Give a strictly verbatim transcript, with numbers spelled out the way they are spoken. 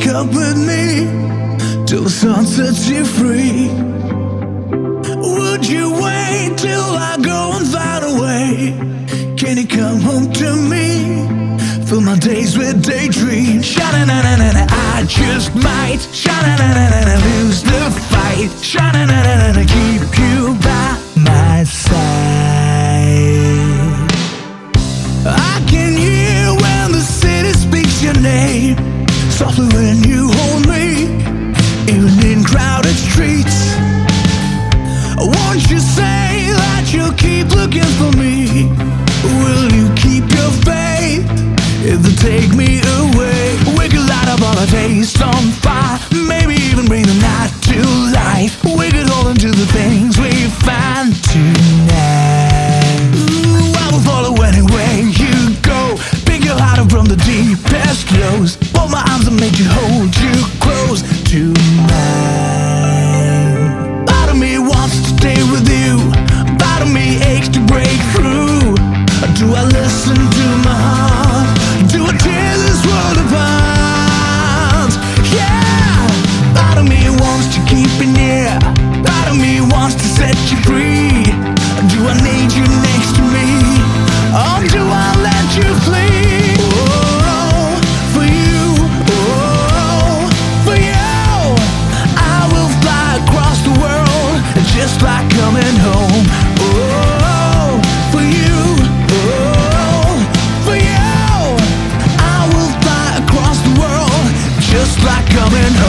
up with me till the sun sets you free? Would you wait till I go and find a way? Can you come home to me? Fill my days with daydreams. Sha-na-na-na-na-na, I just might. Sha-na-na-na-na-na, lose the fight. Sha-na-na-na-na-na, keep you by my side. I can hear when the city speaks your name, softly when you hold me, even in crowded streets. Won't you say that you'll keep looking for me? Will you keep your faith if they take me away? We could light up all our days on fire, maybe even bring the night to life. We could hold on to the things we find tonight. Ooh, I will follow anywhere you go, pick your heart up from the deepest lows, hold my arms and make you hold you close tonight. Part of me wants to stay with you, part of me aches to break through. Do I listen to my heart? Do I tear this world apart? Yeah! Part of me wants to keep you near, part of me wants to set you free. Do I need you next to me, or do I let you flee? Oh, for you, oh, for you, I will fly across the world just like coming home. Oh, for you, oh, for you, I will fly across the world just like coming home.